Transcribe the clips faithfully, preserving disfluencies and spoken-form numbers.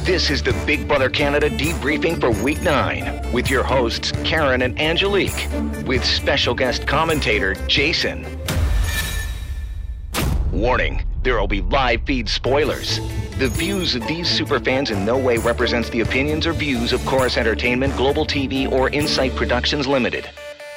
This is the Big Brother Canada debriefing for Week nine with your hosts, Karen and Angelique, with special guest commentator, Jason. Warning, there will be live feed spoilers. The views of these superfans in no way represents the opinions or views of Chorus Entertainment, Global T V, or Insight Productions Limited.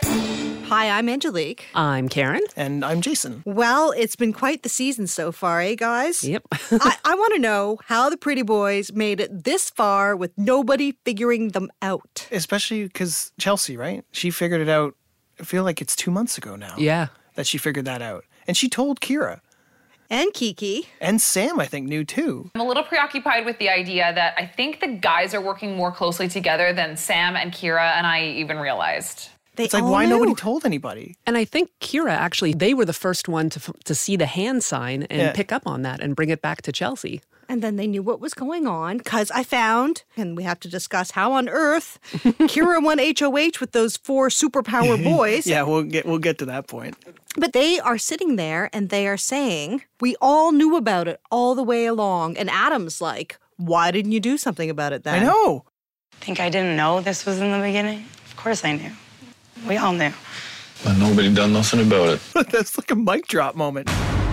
Hi, I'm Angelique. I'm Karen. And I'm Jason. Well, it's been quite the season so far, eh, guys? Yep. I, I want to know how the Pretty Boys made it this far with nobody figuring them out. Especially because Chelsea, right? She figured it out, I feel like it's two months ago now. Yeah. That she figured that out. And she told Kira. And Kiki. And Sam, I think, knew too. I'm a little preoccupied with the idea that I think the guys are working more closely together than Sam and Kira and I even realized. They It's like, all why knew. nobody told anybody? And I think Kira, actually, they were the first one to to see the hand sign and Yeah. pick up on that and bring it back to Chelsea. And then they knew what was going on because I found, and we have to discuss how on earth Kira won H O H with those four superpower boys. Yeah, we'll get we'll get to that point. But they are sitting there and they are saying, we all knew about it all the way along. And Adam's like, why didn't you do something about it then? I know. Think I didn't know this was in the beginning? Of course I knew. We all knew. But nobody done nothing about it. That's like a mic drop moment.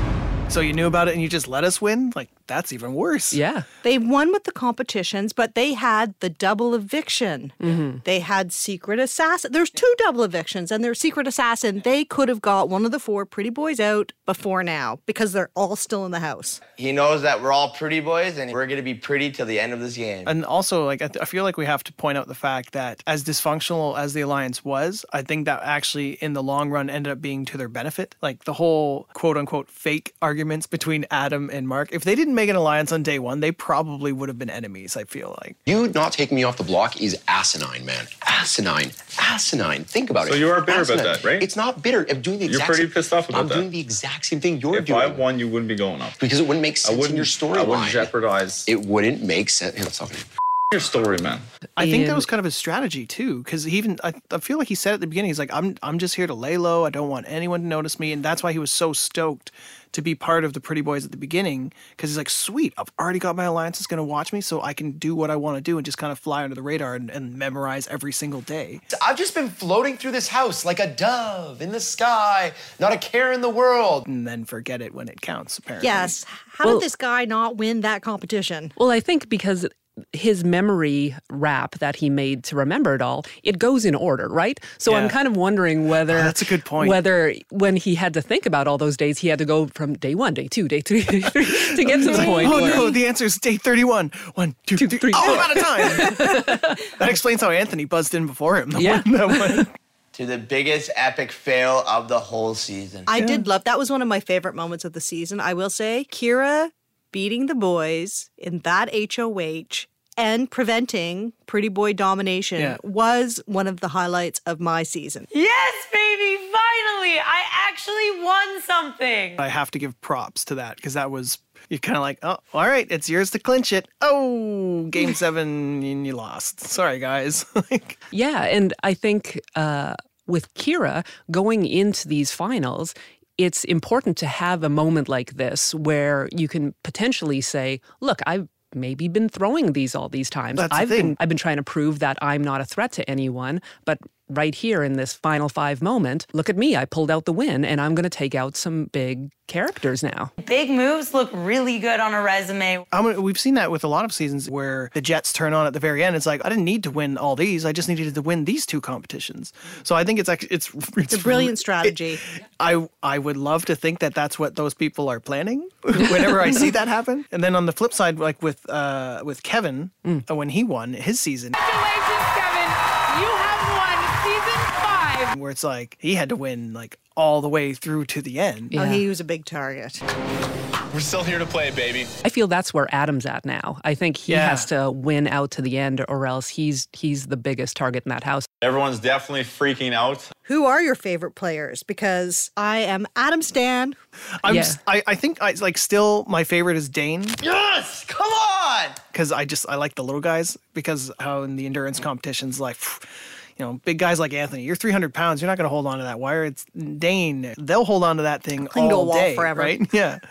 So you knew about it and you just let us win? Like, that's even worse. Yeah. They won with the competitions, but they had the double eviction. Mm-hmm. They had secret assassin. There's two double evictions, and their secret assassin, they could have got one of the four pretty boys out before now because they're all still in the house. He knows that we're all pretty boys, and we're going to be pretty till the end of this game. And also, like, I, th- I feel like we have to point out the fact that as dysfunctional as the alliance was, I think that actually in the long run ended up being to their benefit. Like the whole quote unquote fake arguments between Adam and Mark. If they didn't make an alliance on day one, they probably would have been enemies, I feel like. You not taking me off the block is asinine, man. Asinine. Asinine. Think about it. So you are bitter Asinine. about that, right? It's not bitter. I'm doing the You're exact pretty same, pissed off about I'm that. doing the exact same thing you're If doing. I won, you wouldn't be going up. Because it wouldn't make I sense in wouldn't, your storyline. I wouldn't jeopardize It wouldn't make sense. Hey, let's talk. your story, man. I think that And- was kind of his strategy too, because he even I, I feel like he said at the beginning, he's like, I'm I'm just here to lay low. I don't want anyone to notice me, and that's why he was so stoked to be part of the Pretty Boys at the beginning, because he's like, sweet, I've already got my alliance that's going to watch me, so I can do what I want to do and just kind of fly under the radar and, and memorize every single day. I've just been floating through this house like a dove in the sky, not a care in the world. And then forget it when it counts, apparently. Yes. How Well- did this guy not win that competition? Well, I think because his memory rap that he made to remember it all, it goes in order, right? So Yeah. I'm kind of wondering whether Oh, that's a good point. Whether when he had to think about all those days, he had to go from day one, day two, day three, day three to get to the point. Oh where, no, the answer is day thirty-one. One, two, Two, three. three. Oh, I'm out of time. That explains how Anthony buzzed in before him. The Yeah. one that went- To the biggest epic fail of the whole season. I did love, that was one of my favorite moments of the season, I will say. Kira beating the boys in that H O H and preventing Pretty Boy domination Yeah. was one of the highlights of my season. Yes, baby, finally! I actually won something! I have to give props to that, because that was, you're kind of like, oh, all right, it's yours to clinch it. Oh, game seven, and you lost. Sorry, guys. Like, Yeah, and I think uh, with Kira going into these finals, it's important to have a moment like this where you can potentially say, look, I've maybe been throwing these all these times. That's the I've thing. been I've been trying to prove that I'm not a threat to anyone, but right here in this final five moment, look at me, I pulled out the win and I'm going to take out some big characters now. Big moves look really good on a resume. I mean, we've seen that with a lot of seasons where the Jets turn on at the very end. It's like, I didn't need to win all these. I just needed to win these two competitions. So I think it's actually, it's, it's, It's a brilliant strategy. I I would love to think that that's what those people are planning whenever I see that happen. And then on the flip side, like with uh, with Kevin, uh, when he won his season, Congratulations, Kevin. You have won season five. where it's like he had to win like all the way through to the end. Yeah. Oh, he was a big target. We're still here to play, baby. I feel that's where Adam's at now. I think he Yeah. has to win out to the end or else he's he's the biggest target in that house. Everyone's definitely freaking out. Who are your favorite players? Because I am Adam Stan. I'm Yeah. s- I, I think I like still my favorite is Dane, Yes! Come on! because I just I like the little guys, because how in the endurance competitions, like, you know, big guys like Anthony, you're three hundred pounds, you're not going to hold on to that wire. It's Dane, they'll hold on to that thing Cling to a all wall day, forever. right? Yeah.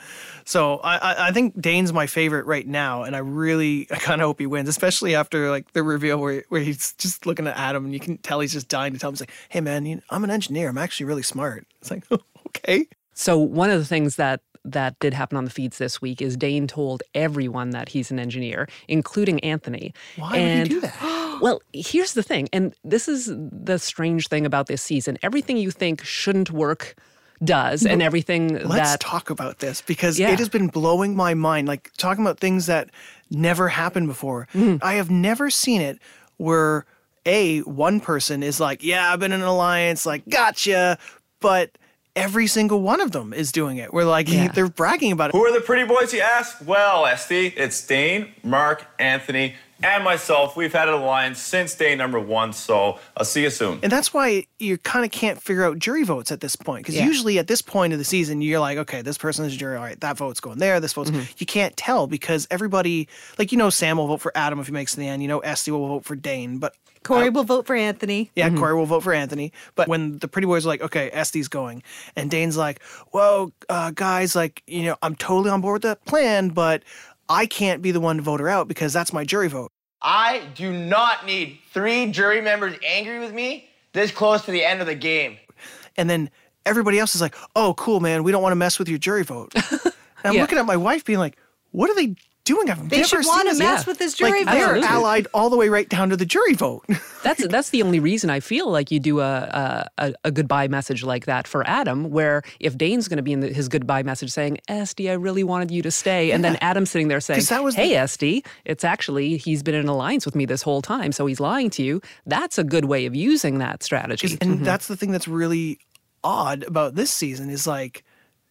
So I, I, I think Dane's my favorite right now, and I really I kind of hope he wins, especially after like the reveal where where he's just looking at Adam, and you can tell he's just dying to tell him. He's like, "Hey man, you, I'm an engineer. I'm actually really smart." It's like, okay. So one of the things that that did happen on the feeds this week is Dane told everyone that he's an engineer, including Anthony. Why and, would he do that? Well, here's the thing, and this is the strange thing about this season. Everything you think shouldn't work does, and everything Let's that... talk about this, because Yeah. it has been blowing my mind, like talking about things that never happened before. Mm. I have never seen it where, A, one person is like, yeah, I've been in an alliance, like, gotcha, but every single one of them is doing it. We're like, Yeah. they're bragging about it. Who are the pretty boys, you ask? Well, Esty, it's Dane, Mark, Anthony, and myself. We've had an alliance since day number one, so I'll see you soon. And that's why you kind of can't figure out jury votes at this point. Because Yeah. usually at this point of the season, you're like, okay, this person is a jury. All right, that vote's going there. This vote's... You can't tell because everybody... Like, you know, Sam will vote for Adam if he makes it to the end. You know, Esty will vote for Dane. But Corey will vote for Anthony. Yeah, Corey will vote for Anthony. But when the pretty boys are like, okay, Esty's going. And Dane's like, whoa, uh, guys, like, you know, I'm totally on board with that plan, but I can't be the one to vote her out because that's my jury vote. I do not need three jury members angry with me this close to the end of the game. And then everybody else is like, oh, cool, man, we don't want to mess with your jury vote. And I'm Yeah. looking at my wife being like, what are they doing? I've They never should seen want to this. mess Yeah. with this jury Like, they're vote. allied all the way right down to the jury vote. That's that's the only reason I feel like you do a a, a goodbye message like that for Adam, where if Dane's going to be in the, his goodbye message saying, Esty, I really wanted you to stay, and then Adam's sitting there saying, 'Cause that was hey, the- Esty, it's actually, he's been in alliance with me this whole time, so he's lying to you. That's a good way of using that strategy. And that's the thing that's really odd about this season is like,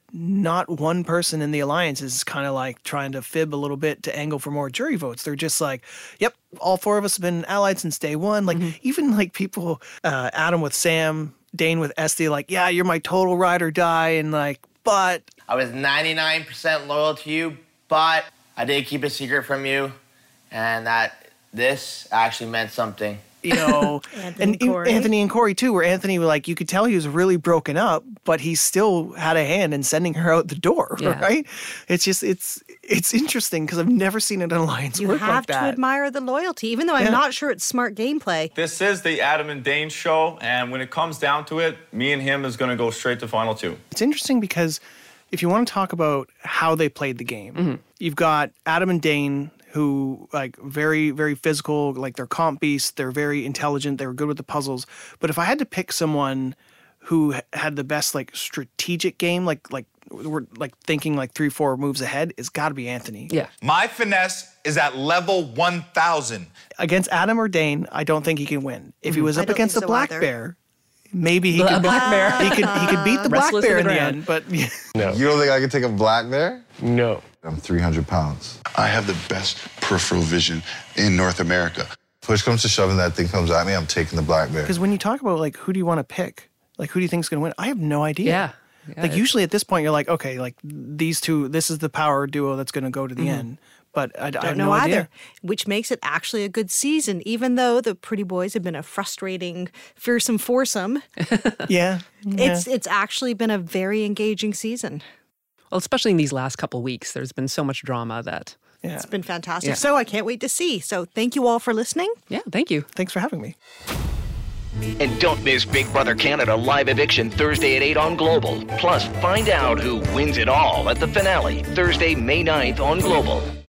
not one person in the alliance is kind of like trying to fib a little bit to angle for more jury votes. They're just like, yep, all four of us have been allied since day one. Like even like people, uh, Adam with Sam, Dane with Esty, like, yeah, you're my total ride or die. And like, but I was ninety-nine percent loyal to you, but I did keep a secret from you, and that this actually meant something. you know, Anthony and and Corey. Anthony and Corey too, where Anthony, like, you could tell he was really broken up, but he still had a hand in sending her out the door, Yeah. right? It's just, it's it's interesting because I've never seen an alliance You work have like to that. admire the loyalty, even though I'm Yeah. not sure it's smart gameplay. This is the Adam and Dane show, and when it comes down to it, me and him is going to go straight to final two. It's interesting because if you want to talk about how they played the game, you've got Adam and Dane, who like very, very physical, like they're comp beasts, they're very intelligent, they were good with the puzzles. But if I had to pick someone who h- had the best like strategic game, like like we're like thinking like three, four moves ahead, it's got to be Anthony. Yeah. My finesse is at level one thousand. Against Adam or Dane, I don't think he can win. If he was I up don't against the think so black either. bear, maybe he Bla- could. black bear. He could. He could beat the black Restless bear in in the the ground. end. But No. You don't think I could take a black bear? No. I'm three hundred pounds. I have the best peripheral vision in North America. Push comes to shove and that thing comes at me, I'm taking the black bear. because when you talk about like who do you want to pick, like who do you think is going to win, I have no idea. Yeah. Yeah, like it- usually at this point you're like, okay, like these two, this is the power duo that's going to go to the end. But I, I Don't have know no either, idea. which makes it actually a good season, even though the Pretty Boys have been a frustrating, fearsome foursome. Yeah, It's it's actually been a very engaging season. Well, especially in these last couple weeks, there's been so much drama that, yeah. It's been fantastic. Yeah. So I can't wait to see. So thank you all for listening. yeah, thank you. Thanks for having me. And don't miss Big Brother Canada live eviction Thursday at eight on Global. Plus, find out who wins it all at the finale Thursday, May ninth on Global.